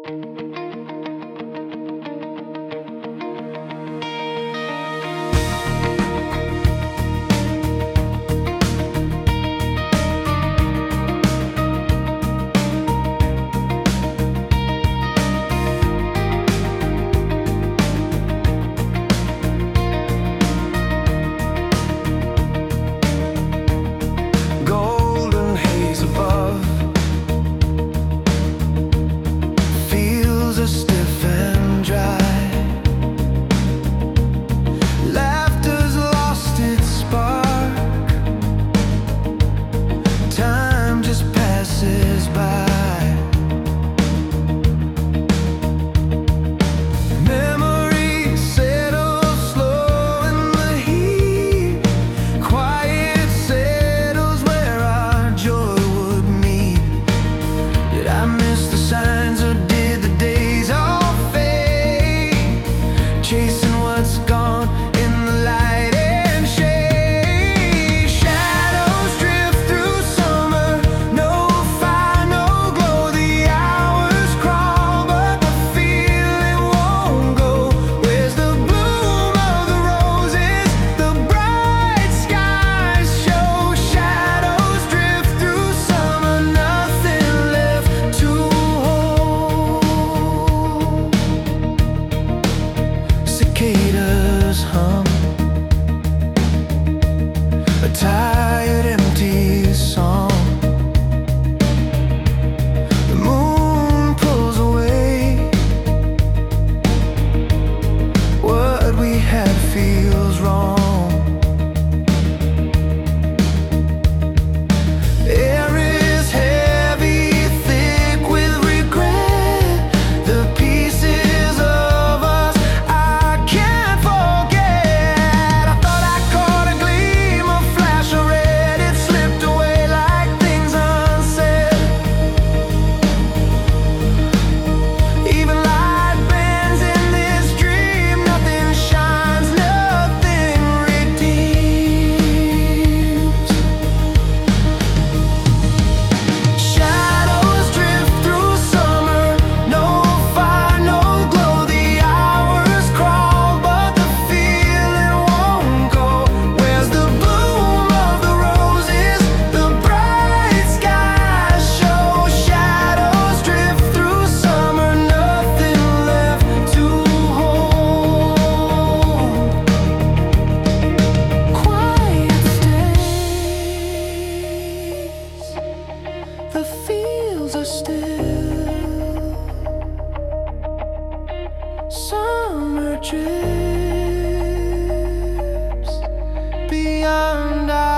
Golden haze above, fields are stiff and dry. Laughter's lost its spark, time just passes by. Memories settle slow in the heat. Quiet settles where our joy would meet. Did I miss the signs, or did the days all fade? Chasing what's gone in the light and shade. Shadows drift through summer, no fire, no glow. The hours crawl, but the feeling won't go. Where's the bloom of the roses? The bright skies show. Shadows drift through summer, nothing left to hold. Cicadas hum, a tired, empty song. The moon pulls away. What we had feels wrong. Air is heavy, thick with regret. The pieces of us I can't forget. I thought I caught a gleam, a flash of red. It slipped away like things unsaid. Even light bends in this dream. Nothing shines, nothing redeems. Shadows drift through summer, no fire, no glow. The hours crawl, but the feeling won't go. Where's the bloom of the roses? The bright skies show. Shadows drift through summer, nothing left to hold. Quiet stays, the fields are still. Summer drips beyond our